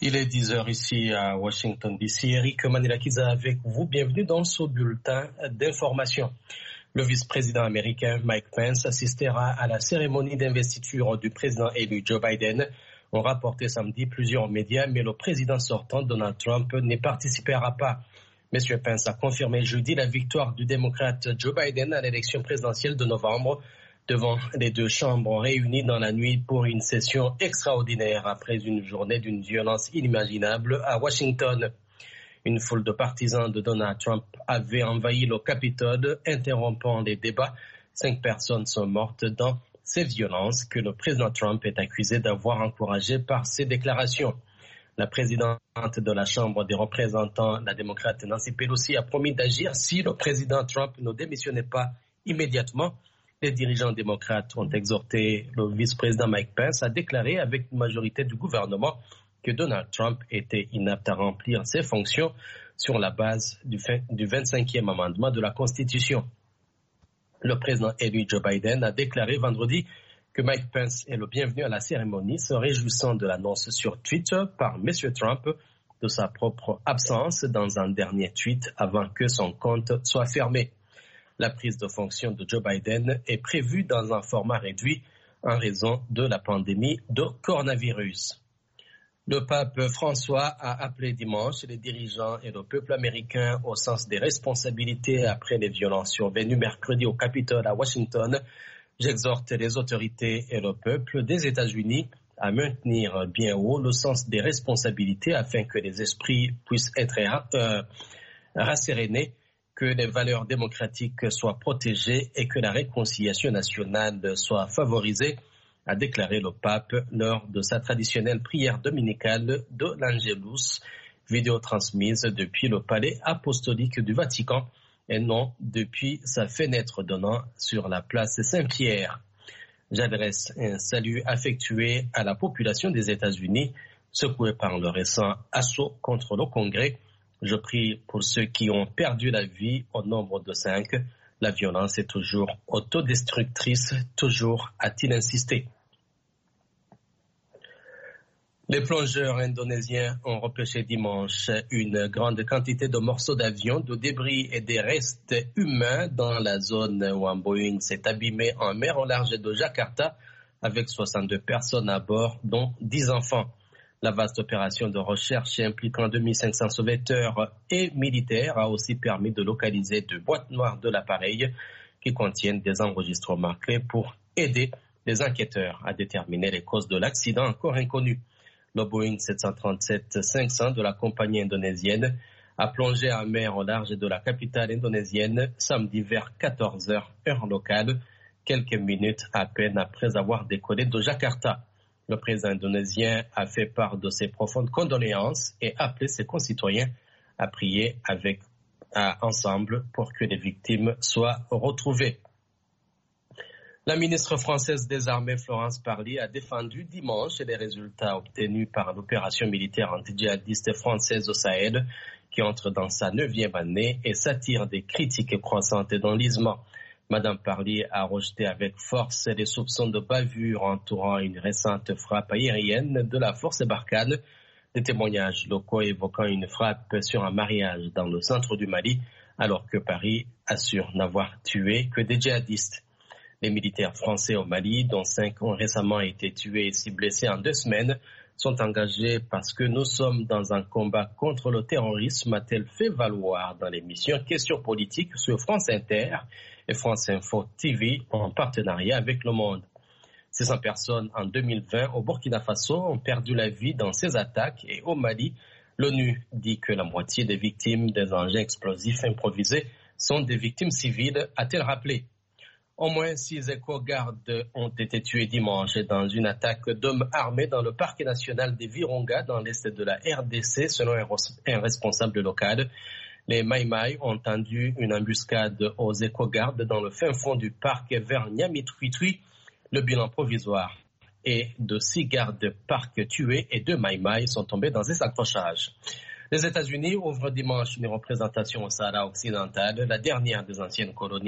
Il est 10 heures ici à Washington DC. Eric Manilakiza avec vous. Bienvenue dans ce bulletin d'information. Le vice-président américain Mike Pence assistera à la cérémonie d'investiture du président élu Joe Biden. On rapporté samedi plusieurs médias, mais le président sortant Donald Trump n'y participera pas. M. Pence a confirmé jeudi la victoire du démocrate Joe Biden à l'élection présidentielle de novembre devant les deux chambres réunies dans la nuit pour une session extraordinaire après une journée d'une violence inimaginable à Washington. Une foule de partisans de Donald Trump avait envahi le Capitole, interrompant les débats. 5 personnes sont mortes dans ces violences que le président Trump est accusé d'avoir encouragées par ses déclarations. La présidente de la Chambre des représentants, la démocrate Nancy Pelosi, a promis d'agir si le président Trump ne démissionnait pas immédiatement. Les dirigeants démocrates ont exhorté le vice-président Mike Pence à déclarer avec une majorité du gouvernement que Donald Trump était inapte à remplir ses fonctions sur la base du 25e amendement de la Constitution. Le président élu Joe Biden a déclaré vendredi que Mike Pence est le bienvenu à la cérémonie, se réjouissant de l'annonce sur Twitter par M. Trump de sa propre absence dans un dernier tweet avant que son compte soit fermé. La prise de fonction de Joe Biden est prévue dans un format réduit en raison de la pandémie de coronavirus. Le pape François a appelé dimanche les dirigeants et le peuple américain au sens des responsabilités après les violences survenues mercredi au Capitole à Washington. J'exhorte les autorités et le peuple des États-Unis à maintenir bien haut le sens des responsabilités afin que les esprits puissent être rassérénés, que les valeurs démocratiques soient protégées et que la réconciliation nationale soit favorisée, a déclaré le pape lors de sa traditionnelle prière dominicale de l'Angelus, vidéo transmise depuis le palais apostolique du Vatican et non depuis sa fenêtre donnant sur la place Saint-Pierre. J'adresse un salut affectueux à la population des États-Unis, secouée par le récent assaut contre le Congrès. Je prie pour ceux qui ont perdu la vie au nombre de 5. La violence est toujours autodestructrice, toujours, a-t-il insisté. Les plongeurs indonésiens ont repêché dimanche une grande quantité de morceaux d'avion, de débris et des restes humains dans la zone où un Boeing s'est abîmé en mer au large de Jakarta avec 62 personnes à bord, dont 10 enfants. La vaste opération de recherche impliquant 2500 sauveteurs et militaires a aussi permis de localiser 2 boîtes noires de l'appareil qui contiennent des enregistrements clés pour aider les enquêteurs à déterminer les causes de l'accident encore inconnu. Le Boeing 737-500 de la compagnie indonésienne a plongé en mer au large de la capitale indonésienne samedi vers 14h heure locale, quelques minutes à peine après avoir décollé de Jakarta. Le président indonésien a fait part de ses profondes condoléances et appelé ses concitoyens à prier ensemble pour que les victimes soient retrouvées. La ministre française des Armées, Florence Parly, a défendu dimanche les résultats obtenus par l'opération militaire anti-djihadiste française au Sahel, qui entre dans sa 9e année et s'attire des critiques croissantes d'enlisement. Madame Parly a rejeté avec force les soupçons de bavure entourant une récente frappe aérienne de la force Barkhane, des témoignages locaux évoquant une frappe sur un mariage dans le centre du Mali, alors que Paris assure n'avoir tué que des djihadistes. Les militaires français au Mali, dont 5 ont récemment été tués et 6 blessés en 2 semaines, sont engagés parce que nous sommes dans un combat contre le terrorisme, a-t-elle fait valoir dans l'émission Questions politiques sur France Inter et France Info TV en partenariat avec Le Monde. 600 personnes en 2020 au Burkina Faso ont perdu la vie dans ces attaques et au Mali, l'ONU dit que la moitié des victimes des engins explosifs improvisés sont des victimes civiles, a-t-elle rappelé. Au moins 6 éco-gardes ont été tués dimanche dans une attaque d'hommes armés dans le parc national des Virunga dans l'est de la RDC, selon un responsable local. Les Maïmaï ont tendu une embuscade aux éco-gardes dans le fin fond du parc vers Niamey-Tuitui. Le bilan provisoire est de 6 gardes parc tués et 2 Maïmaï sont tombés dans des accrochages. Les États-Unis ouvrent dimanche une représentation au Sahara occidental, la dernière des anciennes colonies